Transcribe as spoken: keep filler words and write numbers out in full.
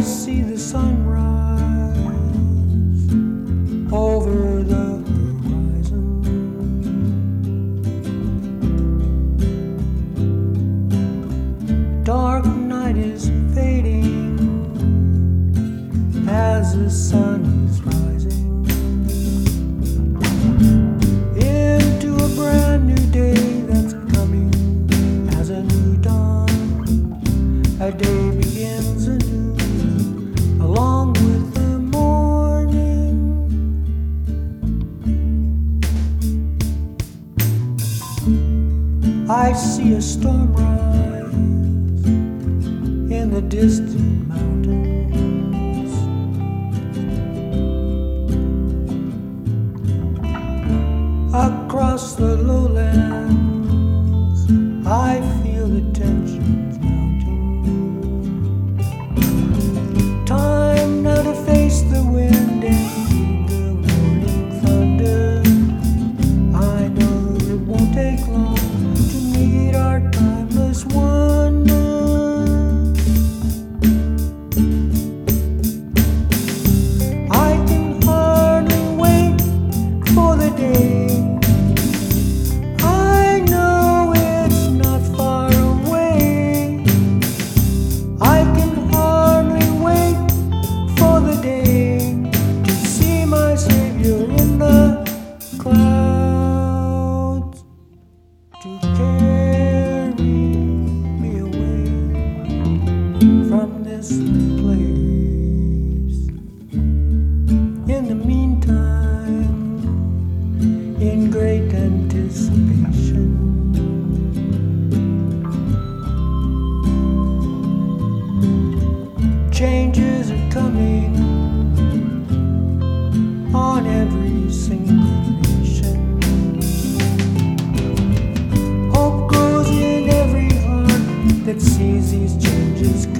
see the sunrise over the horizon. Dark night is fading as the sun is rising into a brand new day that's coming as a new dawn. A day begins anew along with the morning. I see a storm rise in the distant mountains. Across the lowlands, I feel the tensions mounting. Time now to face the wind and heed the warning thunder. I know it won't take long to meet our timeless wonder. I can hardly wait for the day. I know it's not far away. I can hardly wait for the day to see my Savior in the clouds, to carry me away from this place. In the meantime, in great anticipation, changes are coming on every single nation. Hope grows in every heart that sees these changes